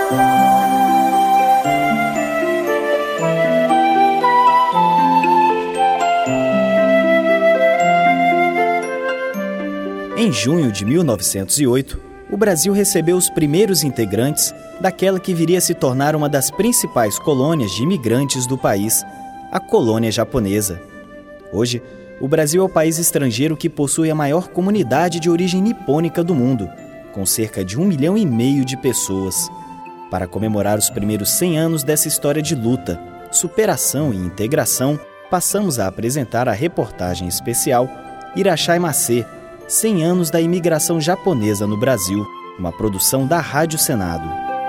Em junho de 1908, o Brasil recebeu os primeiros integrantes daquela que viria a se tornar uma das principais colônias de imigrantes do país, a colônia japonesa. Hoje, o Brasil é o país estrangeiro que possui a maior comunidade de origem nipônica do mundo, com cerca de 1,5 milhão de pessoas. Para comemorar os primeiros 100 anos dessa história de luta, superação e integração, passamos a apresentar a reportagem especial Irachai Macê, 100 anos da imigração japonesa no Brasil, uma produção da Rádio Senado.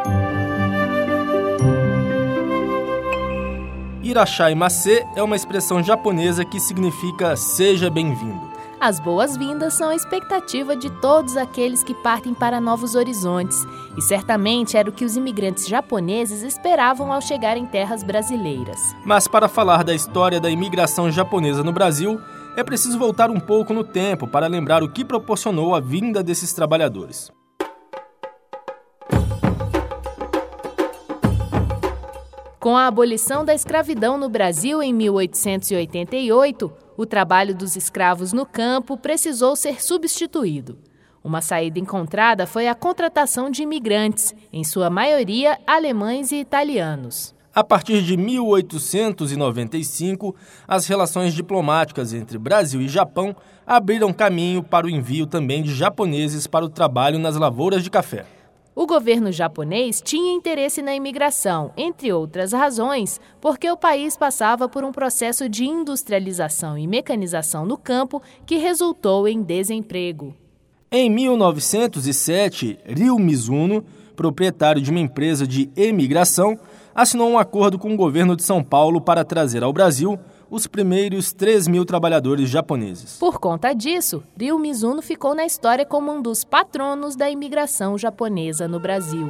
Irachai Macê é uma expressão japonesa que significa seja bem-vindo. As boas-vindas são a expectativa de todos aqueles que partem para novos horizontes, e certamente era o que os imigrantes japoneses esperavam ao chegar em terras brasileiras. Mas para falar da história da imigração japonesa no Brasil, é preciso voltar um pouco no tempo para lembrar o que proporcionou a vinda desses trabalhadores. Com a abolição da escravidão no Brasil em 1888, o trabalho dos escravos no campo precisou ser substituído. Uma saída encontrada foi a contratação de imigrantes, em sua maioria alemães e italianos. A partir de 1895, as relações diplomáticas entre Brasil e Japão abriram caminho para o envio também de japoneses para o trabalho nas lavouras de café. O governo japonês tinha interesse na imigração, entre outras razões, porque o país passava por um processo de industrialização e mecanização no campo que resultou em desemprego. Em 1907, Ryo Mizuno, proprietário de uma empresa de emigração, assinou um acordo com o governo de São Paulo para trazer ao Brasil os primeiros 3.000 trabalhadores japoneses. Por conta disso, Ryo Mizuno ficou na história como um dos patronos da imigração japonesa no Brasil.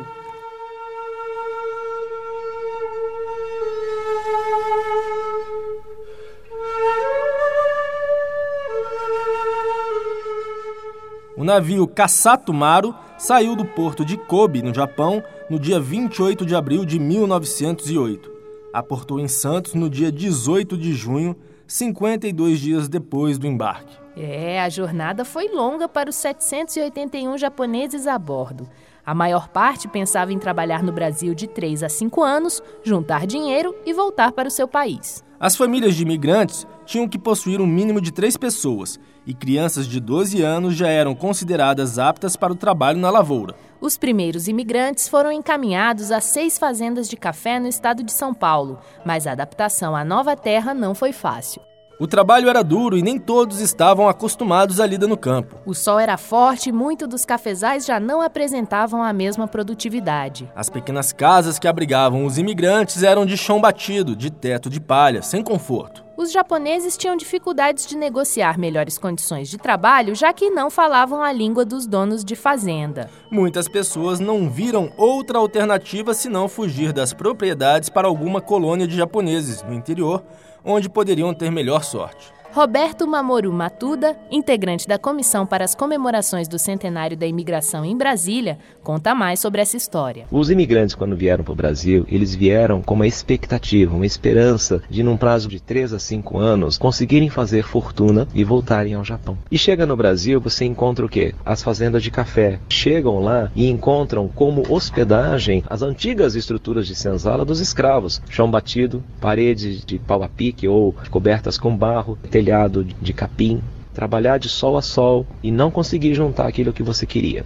O navio Kasato Maru saiu do porto de Kobe, no Japão, no dia 28 de abril de 1908. Aportou em Santos no dia 18 de junho, 52 dias depois do embarque. A jornada foi longa para os 781 japoneses a bordo. A maior parte pensava em trabalhar no Brasil de 3 a 5 anos, juntar dinheiro e voltar para o seu país. As famílias de imigrantes tinham que possuir um mínimo de 3 pessoas e crianças de 12 anos já eram consideradas aptas para o trabalho na lavoura. Os primeiros imigrantes foram encaminhados a 6 fazendas de café no estado de São Paulo, mas a adaptação à nova terra não foi fácil. O trabalho era duro e nem todos estavam acostumados à lida no campo. O sol era forte e muitos dos cafezais já não apresentavam a mesma produtividade. As pequenas casas que abrigavam os imigrantes eram de chão batido, de teto de palha, sem conforto. Os japoneses tinham dificuldades de negociar melhores condições de trabalho, já que não falavam a língua dos donos de fazenda. Muitas pessoas não viram outra alternativa senão fugir das propriedades para alguma colônia de japoneses no interior, onde poderiam ter melhor sorte. Roberto Mamoru Matuda, integrante da Comissão para as Comemorações do Centenário da Imigração em Brasília, conta mais sobre essa história. Os imigrantes, quando vieram para o Brasil, eles vieram com uma expectativa, uma esperança de, num prazo de 3 a 5 anos, conseguirem fazer fortuna e voltarem ao Japão. E chega no Brasil, você encontra o quê? As fazendas de café. Chegam lá e encontram como hospedagem as antigas estruturas de senzala dos escravos. Chão batido, paredes de pau a pique ou cobertas com barro, telhado de capim, trabalhar de sol a sol e não conseguir juntar aquilo que você queria.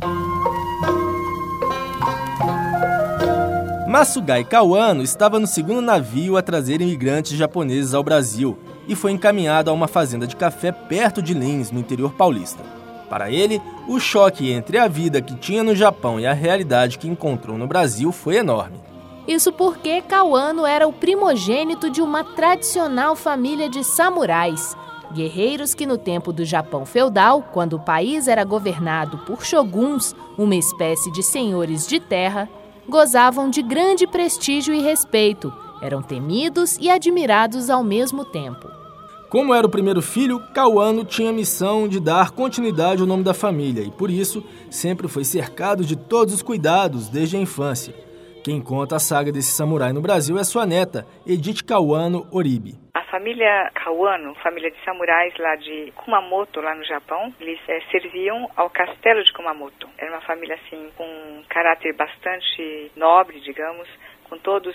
Masugai Kawano estava no segundo navio a trazer imigrantes japoneses ao Brasil e foi encaminhado a uma fazenda de café perto de Lins, no interior paulista. Para ele, o choque entre a vida que tinha no Japão e a realidade que encontrou no Brasil foi enorme. Isso porque Kawano era o primogênito de uma tradicional família de samurais, guerreiros que no tempo do Japão feudal, quando o país era governado por shoguns, uma espécie de senhores de terra, gozavam de grande prestígio e respeito, eram temidos e admirados ao mesmo tempo. Como era o primeiro filho, Kawano tinha a missão de dar continuidade ao nome da família e, por isso, sempre foi cercado de todos os cuidados desde a infância. Quem conta a saga desse samurai no Brasil é sua neta, Edith Kawano Oribe. A família Kawano, família de samurais lá de Kumamoto, lá no Japão, eles serviam ao castelo de Kumamoto. Era uma família assim com um caráter bastante nobre, digamos, com todos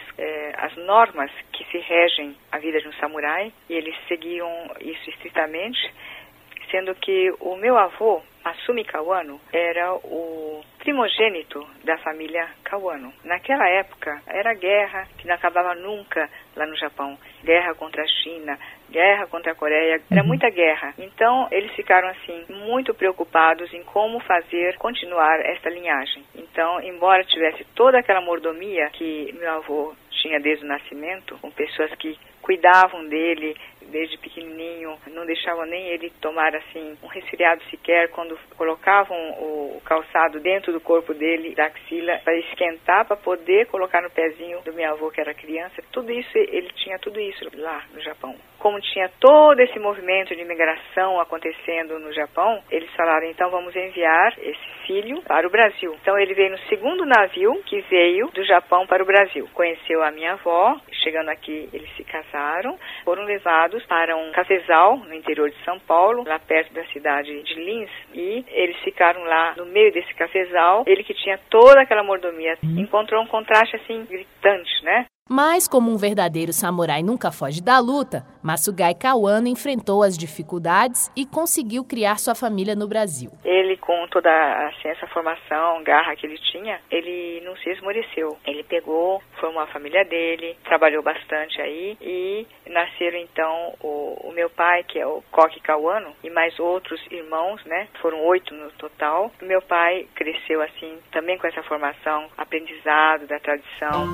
as normas que se regem a vida de um samurai, e eles seguiam isso estritamente, sendo que o meu avô, Masumi Kawano, era o primogênito da família Kawano. Naquela época, era guerra que não acabava nunca lá no Japão. Guerra contra a China, guerra contra a Coreia, era muita guerra. Então, eles ficaram, assim, muito preocupados em como continuar essa linhagem. Então, embora tivesse toda aquela mordomia que meu avô tinha desde o nascimento, com pessoas que cuidavam dele desde pequenininho, não deixavam nem ele tomar assim um resfriado sequer, quando colocavam o calçado dentro do corpo dele, da axila, para esquentar, para poder colocar no pezinho do meu avô que era criança. Tudo isso, ele tinha tudo isso lá no Japão. Como tinha todo esse movimento de imigração acontecendo no Japão, eles falaram, então vamos enviar esse filho para o Brasil. Então ele veio no segundo navio que veio do Japão para o Brasil. Conheceu a minha avó, chegando aqui eles se casaram, foram levados para um cafezal no interior de São Paulo, lá perto da cidade de Lins, e eles ficaram lá no meio desse cafezal. Ele que tinha toda aquela mordomia, encontrou um contraste assim gritante, né? Mas, como um verdadeiro samurai nunca foge da luta, Masugai Kawano enfrentou as dificuldades e conseguiu criar sua família no Brasil. Ele, com toda essa formação, garra que ele tinha, ele não se esmoreceu. Ele pegou, formou a família dele, trabalhou bastante aí, e nasceram então o meu pai, que é o Koki Kawano, e mais outros irmãos, né? Foram 8 no total. Meu pai cresceu assim, também com essa formação, aprendizado da tradição.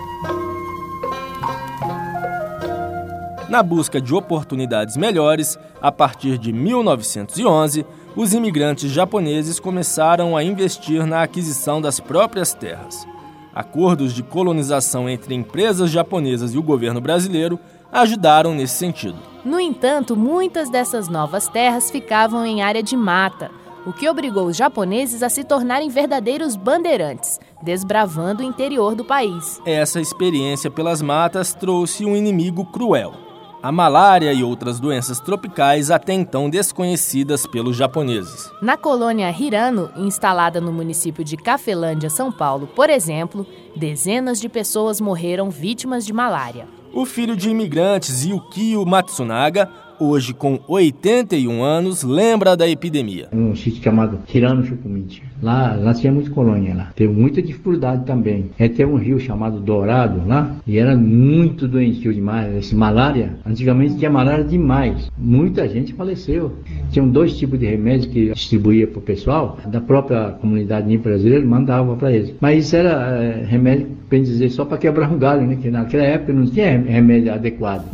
Na busca de oportunidades melhores, a partir de 1911, os imigrantes japoneses começaram a investir na aquisição das próprias terras. Acordos de colonização entre empresas japonesas e o governo brasileiro ajudaram nesse sentido. No entanto, muitas dessas novas terras ficavam em área de mata, o que obrigou os japoneses a se tornarem verdadeiros bandeirantes, desbravando o interior do país. Essa experiência pelas matas trouxe um inimigo cruel: a malária e outras doenças tropicais até então desconhecidas pelos japoneses. Na colônia Hirano, instalada no município de Cafelândia, São Paulo, por exemplo, dezenas de pessoas morreram vítimas de malária. O filho de imigrantes, Yukio Matsunaga, hoje com 81 anos, lembra da epidemia. Um sítio chamado Hirano Chukumichi. Lá tinha muita colônia lá. Teve muita dificuldade também. Tem um rio chamado Dourado lá, e era muito doentio demais. Esse malária, antigamente tinha malária demais. Muita gente faleceu. Tinham 2 tipos de remédio que distribuía para o pessoal, da própria comunidade Nipo brasileira, mandava para eles. Mas isso era remédio, bem dizer, só para quebrar um galho, né? Que naquela época não tinha remédio adequado.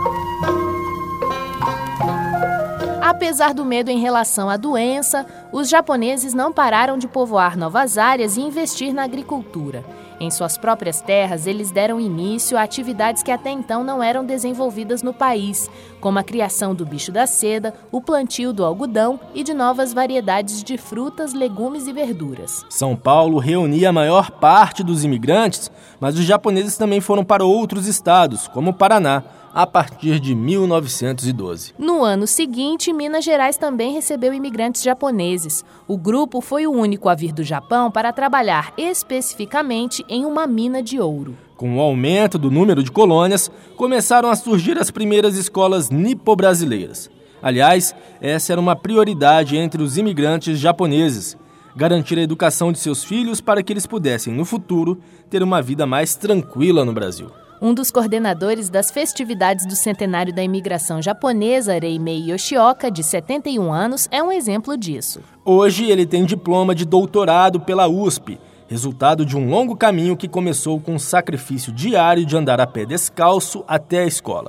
Apesar do medo em relação à doença, os japoneses não pararam de povoar novas áreas e investir na agricultura. Em suas próprias terras, eles deram início a atividades que até então não eram desenvolvidas no país, como a criação do bicho da seda, o plantio do algodão e de novas variedades de frutas, legumes e verduras. São Paulo reunia a maior parte dos imigrantes, mas os japoneses também foram para outros estados, como o Paraná, a partir de 1912. No ano seguinte, Minas Gerais também recebeu imigrantes japoneses. O grupo foi o único a vir do Japão para trabalhar especificamente em uma mina de ouro. Com o aumento do número de colônias, começaram a surgir as primeiras escolas nipo-brasileiras. Aliás, essa era uma prioridade entre os imigrantes japoneses: garantir a educação de seus filhos para que eles pudessem, no futuro, ter uma vida mais tranquila no Brasil. Um dos coordenadores das festividades do centenário da imigração japonesa, Reimei Yoshioka, de 71 anos, é um exemplo disso. Hoje ele tem diploma de doutorado pela USP, resultado de um longo caminho que começou com um sacrifício diário de andar a pé descalço até a escola.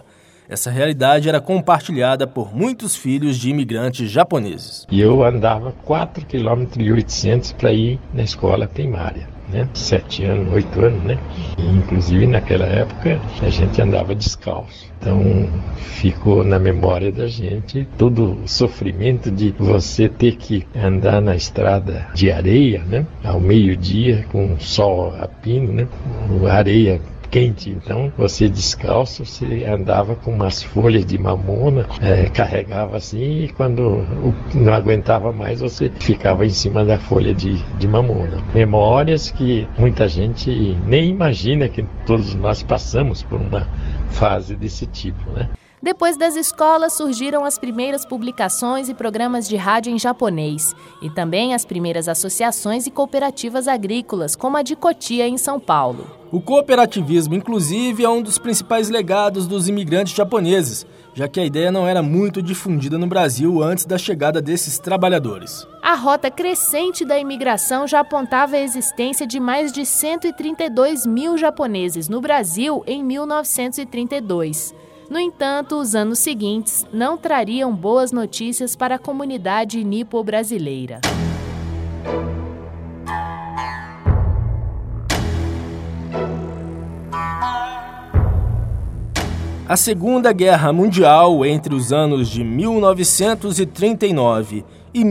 Essa realidade era compartilhada por muitos filhos de imigrantes japoneses. E eu andava 4,8 km para ir na escola primária, né? 7 anos, 8 anos, né? E, inclusive naquela época a gente andava descalço. Então ficou na memória da gente todo o sofrimento de você ter que andar na estrada de areia, né? Ao meio-dia com sol a pino, né? Areia quente, então você descalço, você andava com umas folhas de mamona, carregava assim, e quando não aguentava mais, você ficava em cima da folha de mamona. Memórias que muita gente nem imagina que todos nós passamos por uma fase desse tipo, né? Depois das escolas, surgiram as primeiras publicações e programas de rádio em japonês e também as primeiras associações e cooperativas agrícolas, como a de Cotia, em São Paulo. O cooperativismo, inclusive, é um dos principais legados dos imigrantes japoneses, já que a ideia não era muito difundida no Brasil antes da chegada desses trabalhadores. A rota crescente da imigração já apontava a existência de mais de 132 mil japoneses no Brasil em 1932. No entanto, os anos seguintes não trariam boas notícias para a comunidade nipo-brasileira. A Segunda Guerra Mundial, entre os anos de 1939 e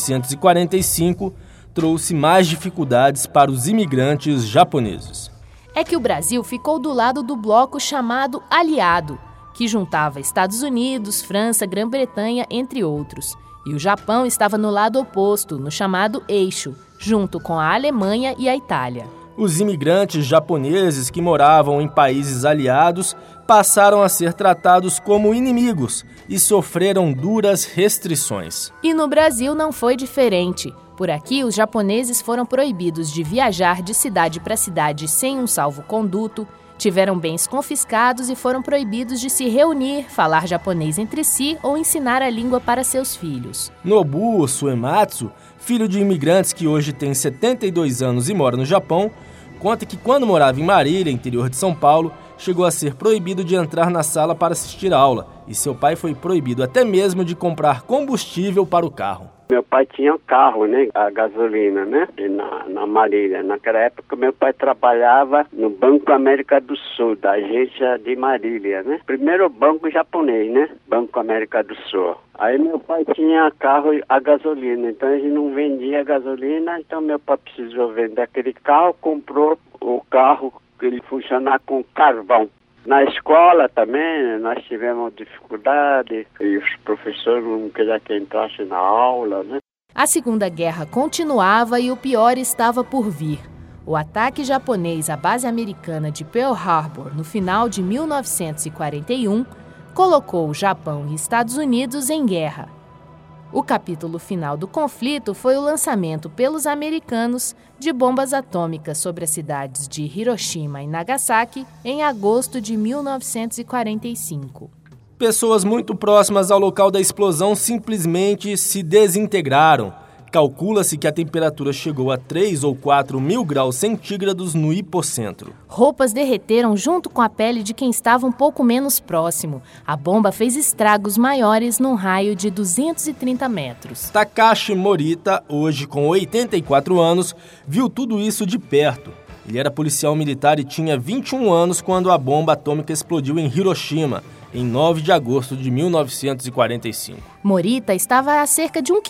1945, trouxe mais dificuldades para os imigrantes japoneses. É que o Brasil ficou do lado do bloco chamado Aliado, que juntava Estados Unidos, França, Grã-Bretanha, entre outros. E o Japão estava no lado oposto, no chamado Eixo, junto com a Alemanha e a Itália. Os imigrantes japoneses que moravam em países aliados passaram a ser tratados como inimigos e sofreram duras restrições. E no Brasil não foi diferente. Por aqui, os japoneses foram proibidos de viajar de cidade para cidade sem um salvo-conduto, tiveram bens confiscados e foram proibidos de se reunir, falar japonês entre si ou ensinar a língua para seus filhos. Nobuo Suematsu, filho de imigrantes que hoje tem 72 anos e mora no Japão, conta que quando morava em Marília, interior de São Paulo, chegou a ser proibido de entrar na sala para assistir a aula e seu pai foi proibido até mesmo de comprar combustível para o carro. Meu pai tinha um carro, né, a gasolina, né, na Marília. Naquela época, meu pai trabalhava no Banco América do Sul, da agência de Marília, né. Primeiro banco japonês, né, Banco América do Sul. Aí meu pai tinha carro a gasolina, então a gente não vendia a gasolina, então meu pai precisou vender aquele carro, comprou o carro que ele funcionar com carvão. Na escola também nós tivemos dificuldade e os professores não queriam que entrasse na aula, né? A Segunda Guerra continuava e o pior estava por vir. O ataque japonês à base americana de Pearl Harbor no final de 1941 colocou o Japão e Estados Unidos em guerra. O capítulo final do conflito foi o lançamento pelos americanos de bombas atômicas sobre as cidades de Hiroshima e Nagasaki em agosto de 1945. Pessoas muito próximas ao local da explosão simplesmente se desintegraram. Calcula-se que a temperatura chegou a 3 ou 4 mil graus centígrados no hipocentro. Roupas derreteram junto com a pele de quem estava um pouco menos próximo. A bomba fez estragos maiores num raio de 230 metros. Takashi Morita, hoje com 84 anos, viu tudo isso de perto. Ele era policial militar e tinha 21 anos quando a bomba atômica explodiu em Hiroshima, em 9 de agosto de 1945. Morita estava a cerca de 1,3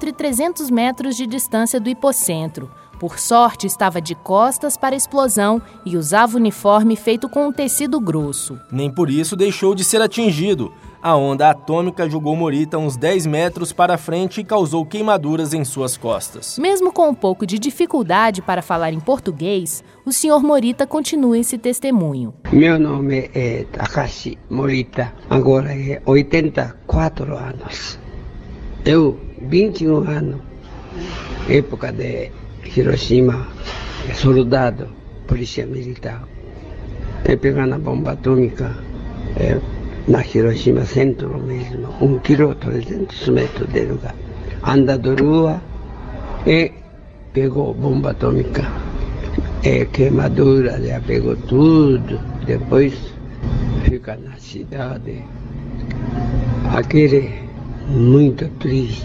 km de distância do hipocentro. Por sorte, estava de costas para a explosão e usava uniforme feito com um tecido grosso. Nem por isso deixou de ser atingido. A onda atômica jogou Morita uns 10 metros para frente e causou queimaduras em suas costas. Mesmo com um pouco de dificuldade para falar em português, o Sr. Morita continua esse testemunho. Meu nome é Takashi Morita, agora é 84 anos. Eu, 21 anos, época de Hiroshima, soldado, polícia militar. Pegando a bomba atômica na Hiroshima centro mesmo, 1 km 300 metros de lugar. Anda de rua e pegou bomba atômica. Queimadura, já pegou tudo. Depois fica na cidade. Aquele muito triste.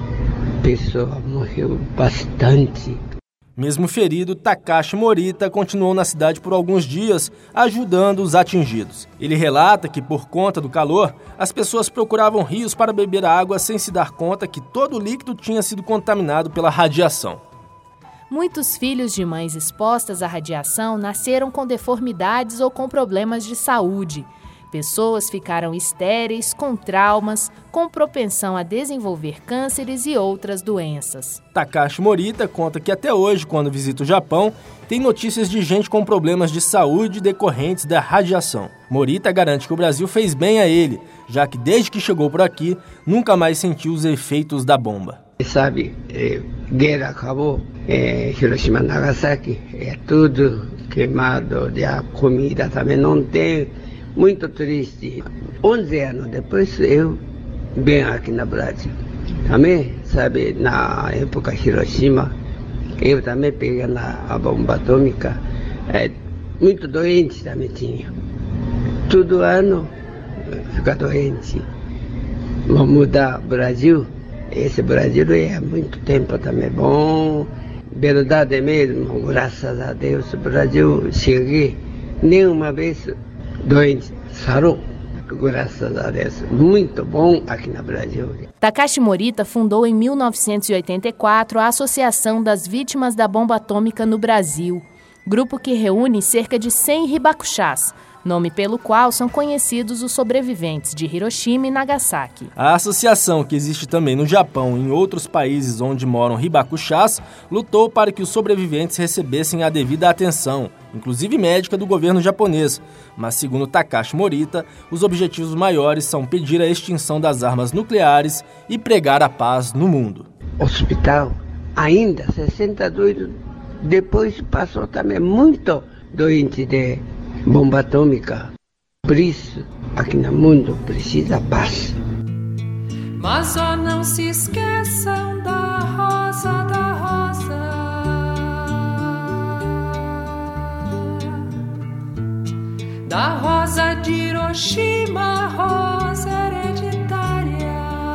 A pessoa morreu bastante. Mesmo ferido, Takashi Morita continuou na cidade por alguns dias, ajudando os atingidos. Ele relata que, por conta do calor, as pessoas procuravam rios para beber água sem se dar conta que todo o líquido tinha sido contaminado pela radiação. Muitos filhos de mães expostas à radiação nasceram com deformidades ou com problemas de saúde. Pessoas ficaram estéreis, com traumas, com propensão a desenvolver cânceres e outras doenças. Takashi Morita conta que até hoje, quando visita o Japão, tem notícias de gente com problemas de saúde decorrentes da radiação. Morita garante que o Brasil fez bem a ele, já que desde que chegou por aqui, nunca mais sentiu os efeitos da bomba. Sabe, guerra acabou, Hiroshima, Nagasaki, tudo queimado, a comida também não tem. Muito triste. 11 anos depois eu venho aqui no Brasil. Também, sabe, na época Hiroshima, eu também peguei a bomba atômica. Muito doente também tinha. Todo ano fica doente. Vamos mudar o Brasil. Esse Brasil é muito tempo também bom. Verdade mesmo, graças a Deus, o Brasil cheguei nenhuma vez doente, sarou, graças a Deus. Muito bom aqui no Brasil. Takashi Morita fundou em 1984 a Associação das Vítimas da Bomba Atômica no Brasil, grupo que reúne cerca de 100 hibakushás, nome pelo qual são conhecidos os sobreviventes de Hiroshima e Nagasaki. A associação, que existe também no Japão e em outros países onde moram hibakushás, lutou para que os sobreviventes recebessem a devida atenção, inclusive médica, do governo japonês. Mas, segundo Takashi Morita, os objetivos maiores são pedir a extinção das armas nucleares e pregar a paz no mundo. Hospital, ainda 62, depois passou também muito doente de bomba atômica. Por isso, aqui no mundo precisa paz. Mas ó, não se esqueçam da rosa, da rosa de Hiroshima, rosa hereditária.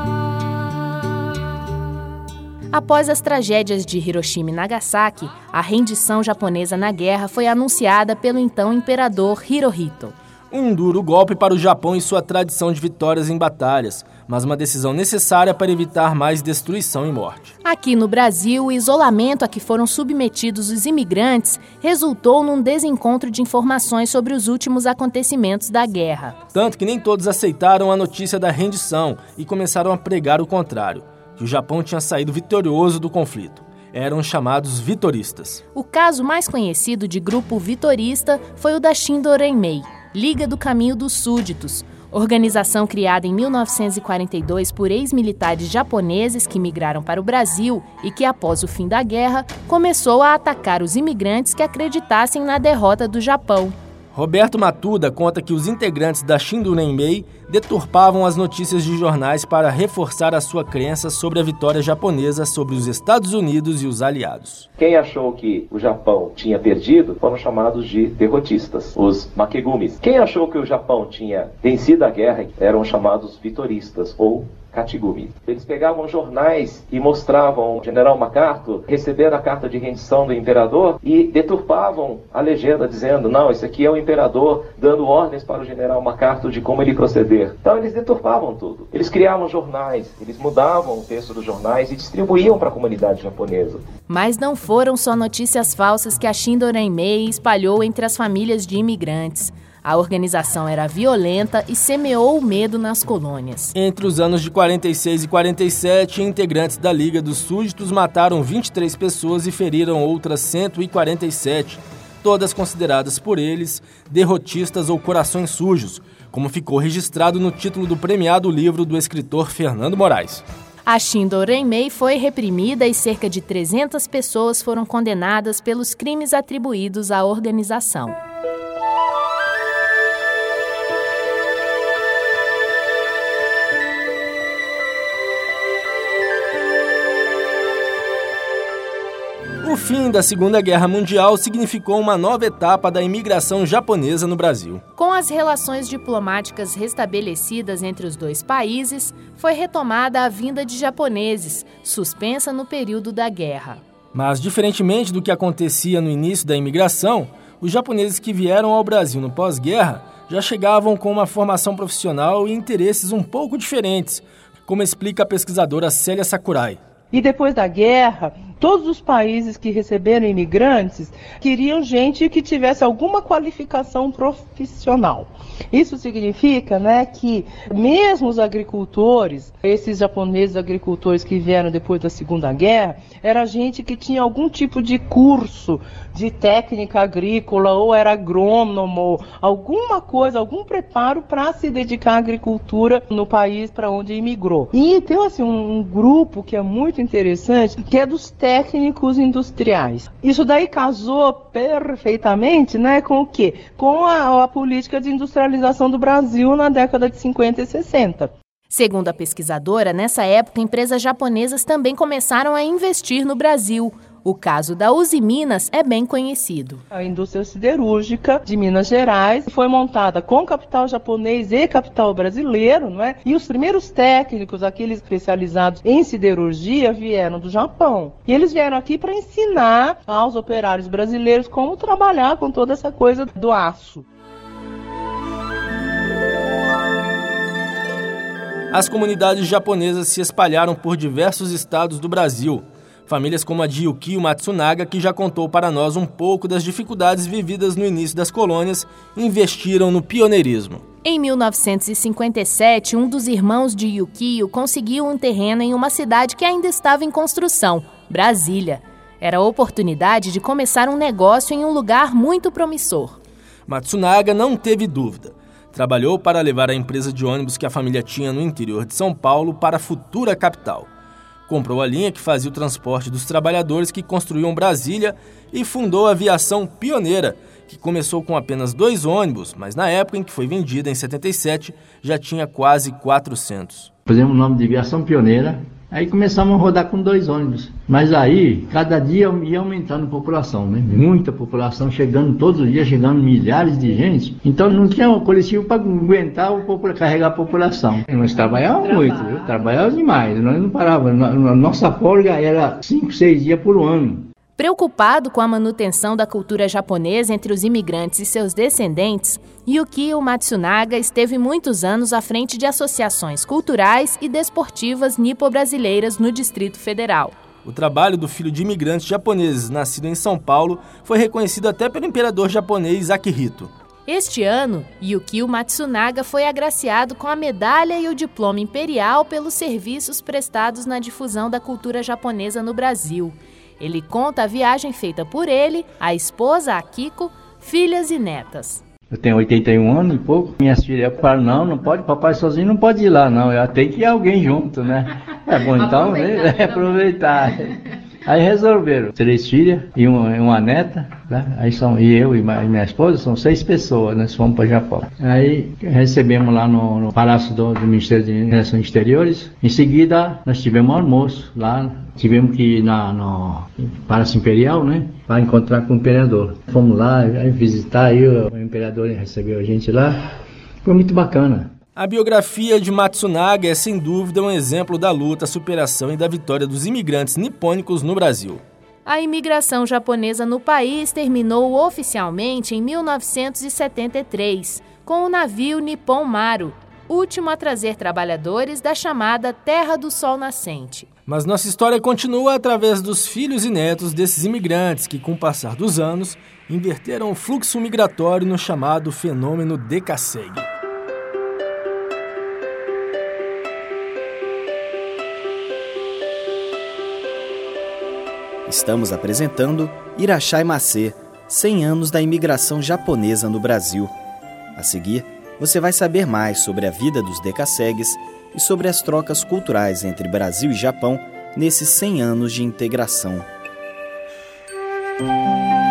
Após as tragédias de Hiroshima e Nagasaki, a rendição japonesa na guerra foi anunciada pelo então imperador Hirohito. Um duro golpe para o Japão e sua tradição de vitórias em batalhas, mas uma decisão necessária para evitar mais destruição e morte. Aqui no Brasil, o isolamento a que foram submetidos os imigrantes resultou num desencontro de informações sobre os últimos acontecimentos da guerra. Tanto que nem todos aceitaram a notícia da rendição e começaram a pregar o contrário, que o Japão tinha saído vitorioso do conflito. Eram chamados vitoristas. O caso mais conhecido de grupo vitorista foi o da Shindo Renmei, Liga do Caminho dos Súditos, organização criada em 1942 por ex-militares japoneses que migraram para o Brasil e que, após o fim da guerra, começou a atacar os imigrantes que acreditassem na derrota do Japão. Roberto Matuda conta que os integrantes da Shindo Renmei deturpavam as notícias de jornais para reforçar a sua crença sobre a vitória japonesa sobre os Estados Unidos e os aliados. Quem achou que o Japão tinha perdido foram chamados de derrotistas, os makegumis. Quem achou que o Japão tinha vencido a guerra eram chamados vitoristas ou Kachigumi. Eles pegavam jornais e mostravam o general MacArthur recebendo a carta de rendição do imperador e deturpavam a legenda dizendo, não, esse aqui é o imperador dando ordens para o general MacArthur de como ele proceder. Então eles deturpavam tudo. Eles criavam jornais, eles mudavam o texto dos jornais e distribuíam para a comunidade japonesa. Mas não foram só notícias falsas que a Shindo Renmei espalhou entre as famílias de imigrantes. A organização era violenta e semeou o medo nas colônias. Entre os anos de 46 e 47, integrantes da Liga dos Súditos mataram 23 pessoas e feriram outras 147, todas consideradas por eles derrotistas ou corações sujos, como ficou registrado no título do premiado livro do escritor Fernando Moraes. A Shindo Renmei foi reprimida e cerca de 300 pessoas foram condenadas pelos crimes atribuídos à organização. O O fim da Segunda Guerra Mundial significou uma nova etapa da imigração japonesa no Brasil. Com as relações diplomáticas restabelecidas entre os dois países, foi retomada a vinda de japoneses, suspensa no período da guerra. Mas, diferentemente do que acontecia no início da imigração, os japoneses que vieram ao Brasil no pós-guerra já chegavam com uma formação profissional e interesses um pouco diferentes, como explica a pesquisadora Célia Sakurai. E depois da guerra, todos os países que receberam imigrantes queriam gente que tivesse alguma qualificação profissional. Isso significa, que mesmo os agricultores, esses japoneses agricultores que vieram depois da Segunda Guerra, era gente que tinha algum tipo de curso de técnica agrícola, ou era agrônomo, alguma coisa, algum preparo para se dedicar à agricultura no país para onde imigrou. E tem um grupo que é muito interessante, que é dos técnicos industriais. Isso daí casou perfeitamente, com o quê? Com a política de industrialização do Brasil na década de 50 e 60. Segundo a pesquisadora, nessa época, empresas japonesas também começaram a investir no Brasil. O caso da Uzi Minas é bem conhecido. A indústria siderúrgica de Minas Gerais foi montada com capital japonês e capital brasileiro, E os primeiros técnicos, aqueles especializados em siderurgia, vieram do Japão. E eles vieram aqui para ensinar aos operários brasileiros como trabalhar com toda essa coisa do aço. As comunidades japonesas se espalharam por diversos estados do Brasil. Famílias como a de Yukio Matsunaga, que já contou para nós um pouco das dificuldades vividas no início das colônias, investiram no pioneirismo. Em 1957, um dos irmãos de Yukio conseguiu um terreno em uma cidade que ainda estava em construção, Brasília. Era a oportunidade de começar um negócio em um lugar muito promissor. Matsunaga não teve dúvida. Trabalhou para levar a empresa de ônibus que a família tinha no interior de São Paulo para a futura capital. Comprou a linha que fazia o transporte dos trabalhadores que construíam Brasília e fundou a Aviação Pioneira, que começou com apenas 2 ônibus, mas na época em que foi vendida, em 77, já tinha quase 400. Fizemos o nome de Aviação Pioneira, aí começamos a rodar com 2 ônibus. Mas aí, cada dia ia aumentando a população, Muita população, chegando todos os dias, chegando milhares de gente. Então não tinha um coletivo para aguentar carregar a população. Nós trabalhávamos muito, trabalhávamos demais, nós não parávamos. Nossa folga era 5, 6 dias por ano. Preocupado com a manutenção da cultura japonesa entre os imigrantes e seus descendentes, Yukio Matsunaga esteve muitos anos à frente de associações culturais e desportivas nipo-brasileiras no Distrito Federal. O trabalho do filho de imigrantes japoneses nascido em São Paulo foi reconhecido até pelo imperador japonês Akihito. Este ano, Yukio Matsunaga foi agraciado com a medalha e o diploma imperial pelos serviços prestados na difusão da cultura japonesa no Brasil. Ele conta a viagem feita por ele, a esposa Akiko, filhas e netas. Eu tenho 81 anos e pouco. Minhas filhas falaram, não pode, papai sozinho não pode ir lá, não. Tem que ir alguém junto, É bom, então, aproveitar. Aí resolveram. 3 filhas e uma neta, Aí e eu e minha esposa, são 6 pessoas, nós fomos para o Japão. Aí recebemos lá no Palácio do Ministério de Relações Exteriores. Em seguida, nós tivemos um almoço lá. Tivemos que ir no Palácio Imperial, para encontrar com o imperador. Fomos lá visitar, aí o imperador recebeu a gente lá. Foi muito bacana. A biografia de Matsunaga é, sem dúvida, um exemplo da luta, superação e da vitória dos imigrantes nipônicos no Brasil. A imigração japonesa no país terminou oficialmente em 1973, com o navio Nippon Maru, último a trazer trabalhadores da chamada Terra do Sol Nascente. Mas nossa história continua através dos filhos e netos desses imigrantes que, com o passar dos anos, inverteram o fluxo migratório no chamado fenômeno Dekasegi. Estamos apresentando Irachai Macê, 100 anos da imigração japonesa no Brasil. A seguir, você vai saber mais sobre a vida dos Dekasegues e sobre as trocas culturais entre Brasil e Japão nesses 100 anos de integração.